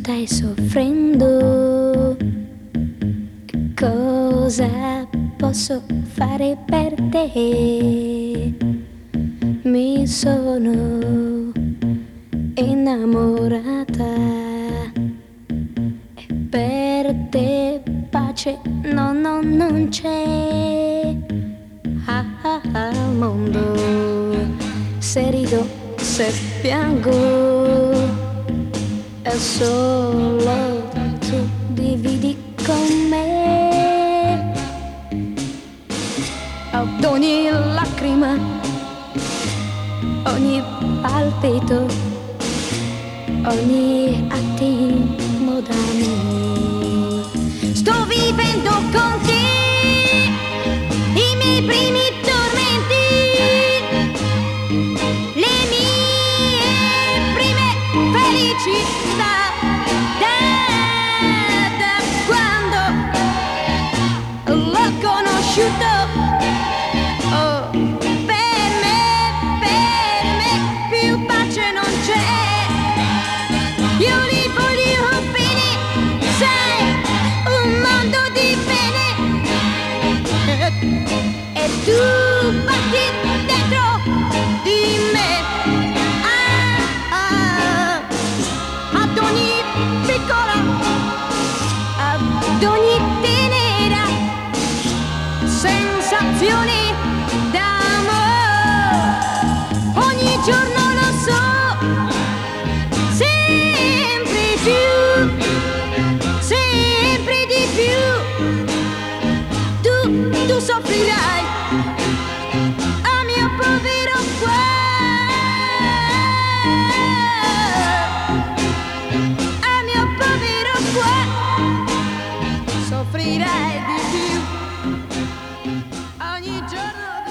stai soffrendo. Cosa posso fare per te? Mi sono innamorata e per te pace non c'è. Al mondo, se rido, se piango, è solo tu dividi con me. Ad ogni lacrima, ogni palpito, ogni attimo d'amore, sto vivendo con te i miei primi tormenti, le mie prime felicità. Da quando l'ho conosciuto, oh, per me più pace non c'è. Io li voglio bene, sai, un mondo di bene, e tu batti dentro di me. Ad ogni piccola, ad ogni tenera sensazione d'amore, ogni giorno lo so, sempre di più, tu soffrirai a mio povero cuore, a mio povero cuore, soffrirai di più ogni giorno.